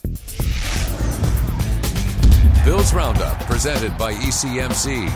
Bills Roundup, presented by ECMC.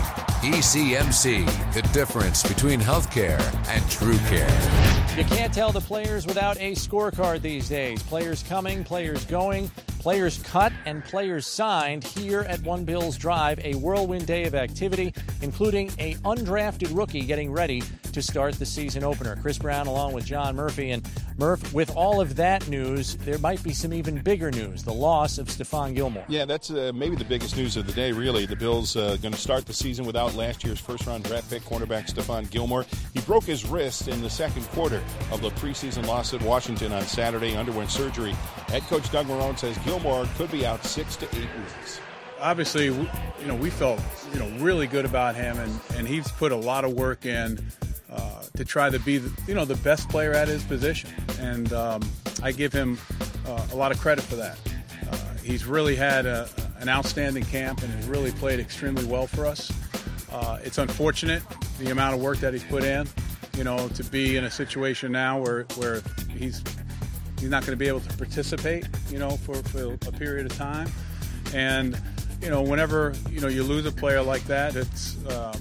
ECMC, the difference between healthcare and true care. You can't tell the players without a scorecard these days. Players coming, players going, players cut, and players signed here at One Bills Drive. A whirlwind day of activity, including an undrafted rookie getting ready to start the season opener. Chris Brown along with John Murphy. And Murph, with all of that news, there might be some even bigger news, the loss of Stephon Gilmore. Yeah, that's maybe the biggest news of the day, really. The Bills going to start the season without last year's first-round draft pick cornerback Stephon Gilmore. He broke his wrist in the second quarter of the preseason loss at Washington on Saturday, underwent surgery. Head coach Doug Marrone says Gilmore could be out 6 to 8 weeks. Obviously, we felt really good about him, and he's put a lot of work in to try to be the best player at his position, and I give him a lot of credit for that. He's really had an outstanding camp and has really played extremely well for us. It's unfortunate the amount of work that he's put in, to be in a situation now where he's not going to be able to participate, for a period of time. And whenever you lose a player like that, it's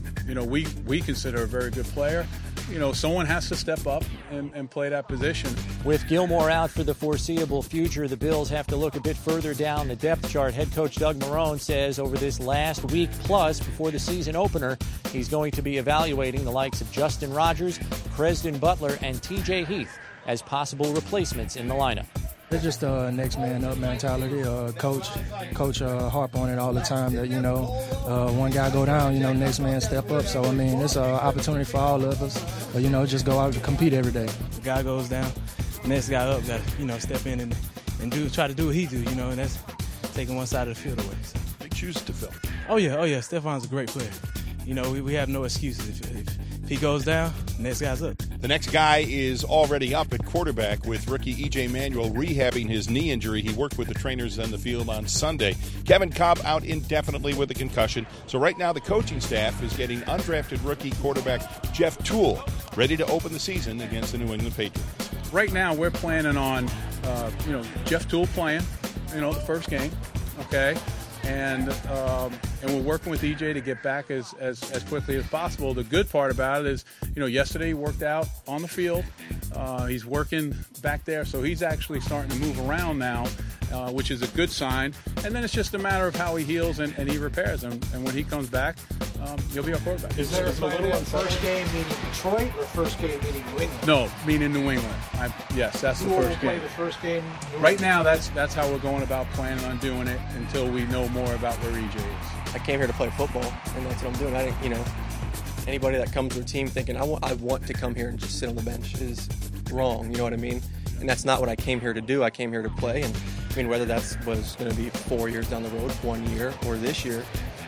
we consider a very good player. Someone has to step up and play that position. With Gilmore out for the foreseeable future, the Bills have to look a bit further down the depth chart. Head coach Doug Marrone says over this last week plus before the season opener, he's going to be evaluating the likes of Justin Rogers, Preston Butler, and TJ Heath as possible replacements in the lineup. It's just next man up mentality. Coach harp on it all the time that, one guy go down, next man step up. So, it's an opportunity for all of us, just go out and compete every day. The guy goes down, next guy up got to, step in and try to do what he do, and that's taking one side of the field away. So. Big shoes to fill. Oh, yeah. Stephon's a great player. We have no excuses. If he goes down, next guy's up. The next guy is already up at quarterback with rookie E.J. Manuel rehabbing his knee injury. He worked with the trainers on the field on Sunday. Kevin Cobb out indefinitely with a concussion. So right now the coaching staff is getting undrafted rookie quarterback Jeff Toole ready to open the season against the New England Patriots. Right now we're planning on, Jeff Toole playing, the first game, okay? And we're working with EJ to get back as quickly as possible. The good part about it is, yesterday he worked out on the field. He's working back there, so he's actually starting to move around now, which is a good sign. And then it's just a matter of how he heals and he repairs. And when he comes back, he'll be our quarterback. Is there a plan on first game meaning Detroit or first game meaning New England? No, meaning New England. Yes, that's the first game. Play the first game. Right now, that's how we're going about planning on doing it until we know more about where EJ is. I came here to play football, and that's what I'm doing. I didn't, anybody that comes to a team thinking I want to come here and just sit on the bench is wrong. You know what I mean? And that's not what I came here to do. I came here to play, and whether that was going to be 4 years down the road, 1 year, or this year,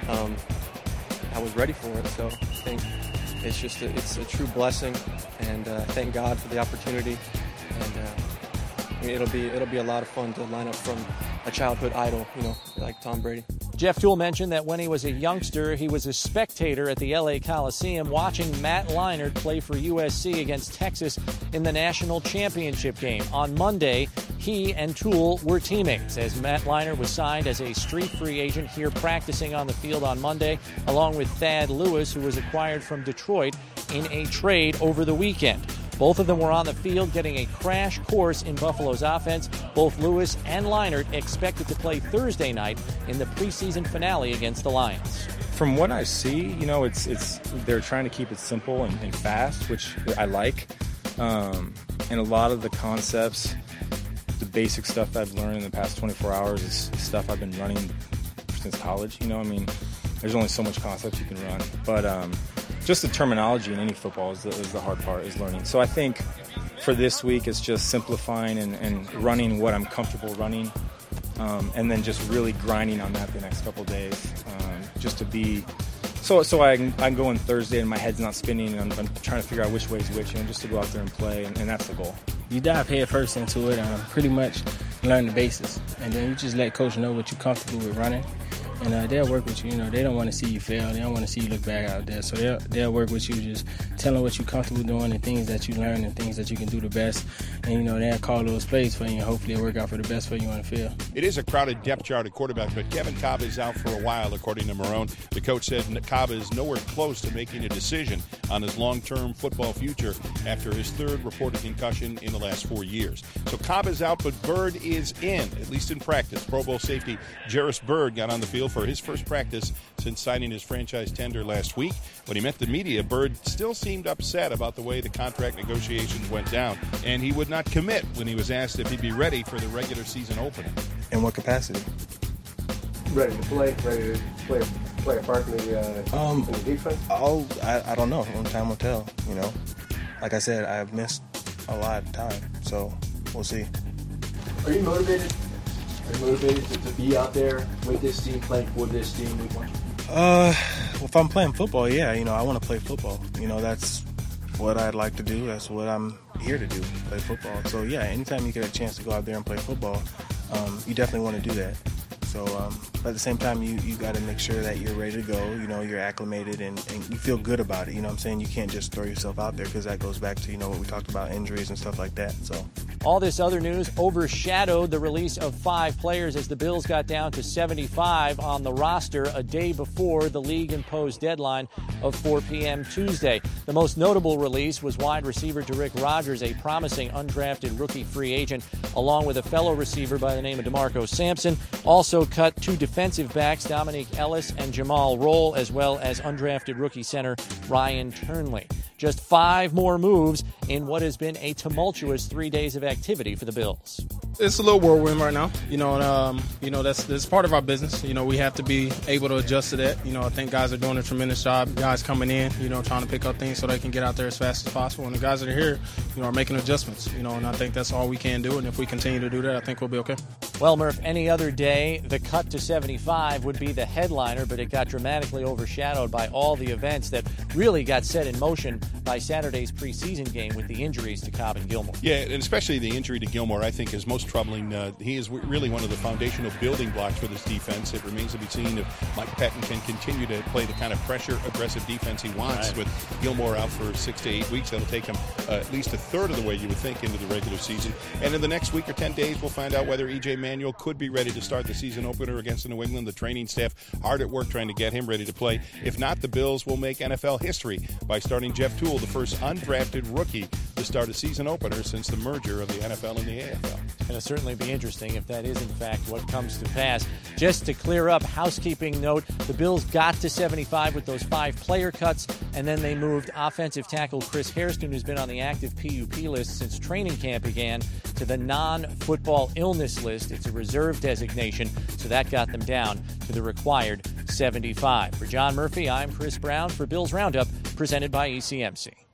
I was ready for it. So I think it's a true blessing, and thank God for the opportunity. And it'll be a lot of fun to line up from a childhood idol, like Tom Brady. Jeff Toole mentioned that when he was a youngster, he was a spectator at the LA Coliseum watching Matt Leinart play for USC against Texas in the national championship game. On Monday, he and Toole were teammates as Matt Leinart was signed as a street free agent here practicing on the field on Monday, along with Thad Lewis, who was acquired from Detroit in a trade over the weekend. Both of them were on the field getting a crash course in Buffalo's offense. Both Lewis and Leinart expected to play Thursday night in the preseason finale against the Lions. From what I see, it's they're trying to keep it simple and fast, which I like. And a lot of the concepts, the basic stuff I've learned in the past 24 hours is stuff I've been running since college. There's only so much concepts you can run. But just the terminology in any football is the hard part, is learning. So I think for this week it's just simplifying and running what I'm comfortable running, and then just really grinding on that the next couple days, just to be so I can go in Thursday and my head's not spinning and I'm trying to figure out which way is which, just to go out there and play, and that's the goal. You dive head first into it, pretty much learn the basics, and then you just let coach know what you're comfortable with running. and they'll work with you. You know, they don't want to see you fail. They don't want to see you look bad out there. So they'll work with you, just tell them what you're comfortable doing and things that you learn and things that you can do the best. And, you know, they'll call those plays for you, and hopefully it'll work out for the best for you on the field. It is a crowded depth chart at quarterback, but Kevin Kolb is out for a while, according to Marrone. The coach said Kolb is nowhere close to making a decision on his long-term football future after his third reported concussion in the last 4 years. So Kolb is out, but Byrd is in, at least in practice. Pro Bowl safety Jairus Byrd got on the field for his first practice since signing his franchise tender last week. When he met the media, Byrd still seemed upset about the way the contract negotiations went down, and he would not commit when he was asked if he'd be ready for the regular season opener. In what capacity? Ready to play a part in the defense? I don't know. Only time will tell, you know. Like I said, I've missed a lot of time, so we'll see. Are you motivated? Are you motivated to be out there with this team, playing for this team week one? If I'm playing football, yeah, you know, I want to play football. You know, that's what I'd like to do. That's what I'm here to do, play football. So, yeah, anytime you get a chance to go out there and play football, you definitely want to do that. So, but at the same time, you got to make sure that you're ready to go, you know, you're acclimated and you feel good about it. You know what I'm saying? You can't just throw yourself out there because that goes back to, you know, what we talked about, injuries and stuff like that. So. All this other news overshadowed the release of 5 players as the Bills got down to 75 on the roster a day before the league-imposed deadline of 4 p.m. Tuesday. The most notable release was wide receiver Derrick Rogers, a promising undrafted rookie free agent, along with a fellow receiver by the name of DeMarco Sampson. Also cut 2 defensive backs, Dominique Ellis and Jamal Roll, as well as undrafted rookie center Ryan Turnley. Just 5 more moves in what has been a tumultuous 3 days of activity for the Bills. It's a little whirlwind right now. You know, that's part of our business. You know, we have to be able to adjust to that. You know, I think guys are doing a tremendous job. Guys coming in, you know, trying to pick up things so they can get out there as fast as possible. And the guys that are here, you know, are making adjustments. You know, and I think that's all we can do. And if we continue to do that, I think we'll be okay. Well, Murph, any other day, the cut to 75 would be the headliner, but it got dramatically overshadowed by all the events that really got set in motion by Saturday's preseason game with the injuries to Cobb and Gilmore. Yeah, and especially the injury to Gilmore, I think, is most troubling. He is really one of the foundational building blocks for this defense. It remains to be seen if Mike Pettin can continue to play the kind of pressure, aggressive defense he wants. Right. With Gilmore out for 6 to 8 weeks, that'll take him at least a third of the way, you would think, into the regular season. And in the next week or 10 days, we'll find out whether E.J. Manuel could be ready to start the season opener against New England. The training staff hard at work trying to get him ready to play. If not, the Bills will make NFL history by starting Jeff Toole, the first undrafted rookie to start a season opener since the merger of the NFL and the AFL. It'll certainly be interesting if that is in fact what comes to pass. Just to clear up, housekeeping note, the Bills got to 75 with those 5 player cuts, and then they moved offensive tackle Chris Hairston, who's been on the active PUP list since training camp began, to the non-football illness list. It's a reserve designation, so that got them down to the required 75. For John Murphy, I'm Chris Brown for Bills Roundup, presented by ECMC.